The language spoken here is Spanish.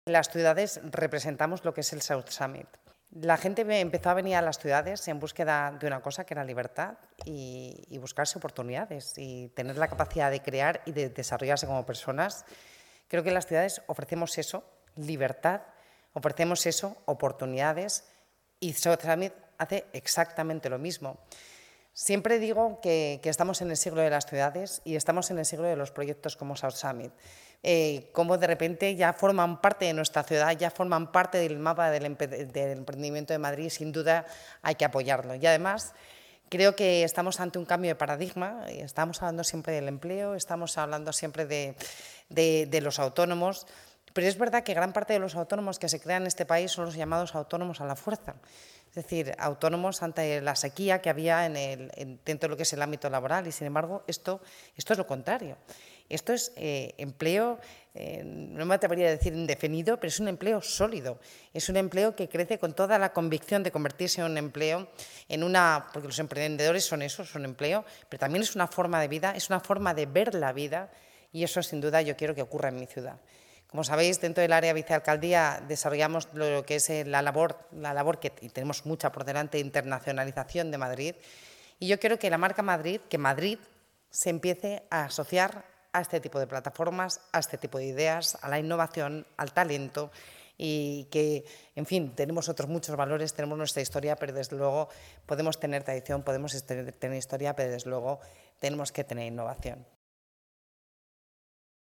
las ciudades representamos lo que es el South Summit. La gente empezó a venir a las ciudades en búsqueda de una cosa que era libertad y buscarse oportunidades y tener la capacidad de crear y de desarrollarse como personas. Creo que en las ciudades ofrecemos eso, libertad, ofrecemos eso, oportunidades, y South Summit hace exactamente lo mismo. Siempre digo que estamos en el siglo de las ciudades y estamos en el siglo de los proyectos como South Summit. Como de repente ya forman parte de nuestra ciudad, ya forman parte del mapa del emprendimiento de Madrid, sin duda hay que apoyarlo. Y además creo que estamos ante un cambio de paradigma, estamos hablando siempre del empleo, estamos hablando siempre de los autónomos, pero es verdad que gran parte de los autónomos que se crean en este país son los llamados autónomos a la fuerza. Es decir, autónomos ante la sequía que había dentro de lo que es el ámbito laboral y, sin embargo, esto es lo contrario. Esto es empleo, no me atrevería a decir indefinido, pero es un empleo sólido. Es un empleo que crece con toda la convicción de convertirse en un empleo, porque los emprendedores son eso, son empleo, pero también es una forma de vida, es una forma de ver la vida, y eso, sin duda, yo quiero que ocurra en mi ciudad. Como sabéis, dentro del área de vicealcaldía desarrollamos lo que es la labor y tenemos mucha por delante, de internacionalización de Madrid. Y yo quiero que la marca Madrid, que Madrid se empiece a asociar a este tipo de plataformas, a este tipo de ideas, a la innovación, al talento, y que, en fin, tenemos otros muchos valores, tenemos nuestra historia, pero desde luego podemos tener tradición, podemos tener historia, pero desde luego tenemos que tener innovación.